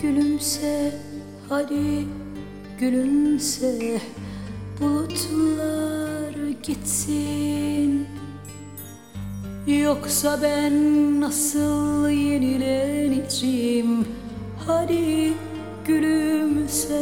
Gülümse, hadi gülümse, bulutlar gitsin. Yoksa ben nasıl yenileneceğim? Hadi gülümse.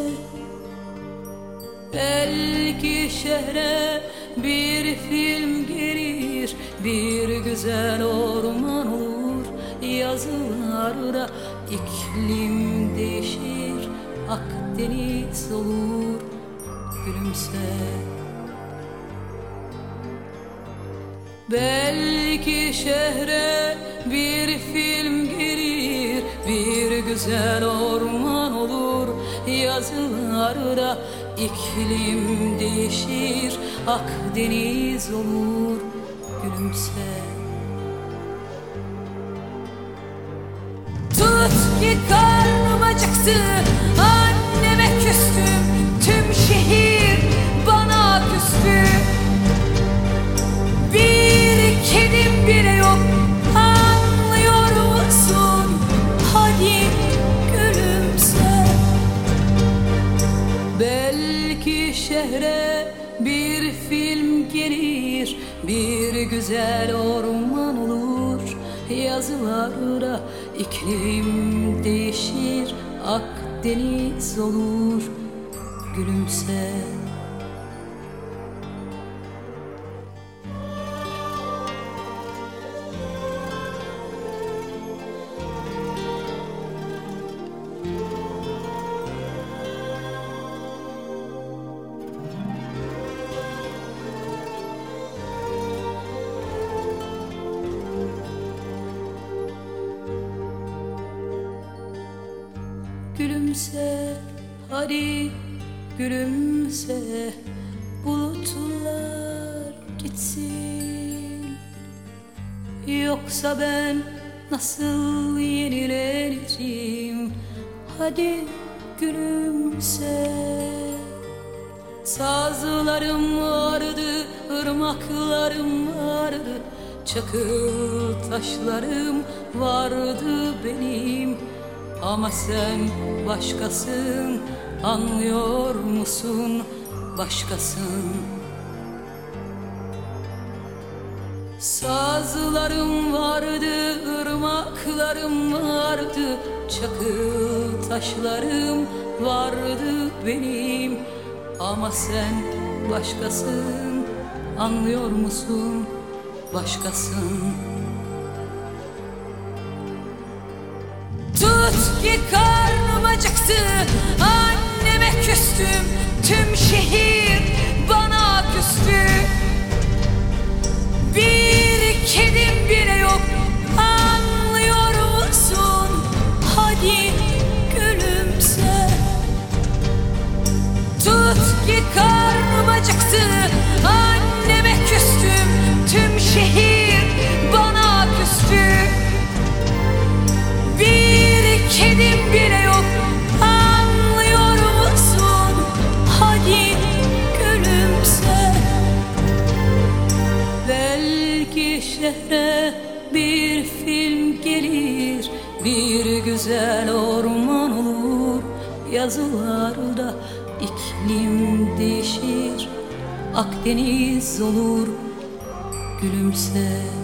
Belki şehre bir film gelir, bir güzel orman olur, yazılarda iklim değişir, Akdeniz olur. Gülümse. Belki şehre bir film gelir, bir güzel orman olur, yazılarda iklim değişir, Akdeniz olur. Gülümse. Tut ki karnım acıktı, anneme küstüm, tüm şehir bana küstü. Bir kedim bile yok, anlıyor musun? Hadi gülümse. Belki şehre bir film gelir, bir güzel orman olur, yazılarda iklim değişir, Akdeniz olur. Gülümse. Gülümse, hadi gülümse, bulutlar gitsin. Yoksa ben nasıl yenileneceğim? Hadi gülümse. Sazlarım vardı, ırmaklarım vardı, çakıl taşlarım vardı benim. Ama sen başkasın, anlıyor musun? Başkasın. Sazlarım vardı, ırmaklarım vardı, çakıl taşlarım vardı benim. Ama sen başkasın, anlıyor musun? Başkasın. Tut ki karnım acıktı, anneme küstüm, tüm şehir bana küstü. Bir kedim bile yok, anlıyor musun? Hadi gülümse. Tut ki karnım acıktı, anneme küstüm, tüm şehir bana küstü. Bir kedim bile yok, anlıyor musun? Hadi gülümse. Belki şehre bir film gelir, bir güzel orman olur, yazılarda iklim değişir, Akdeniz olur. Gülümse.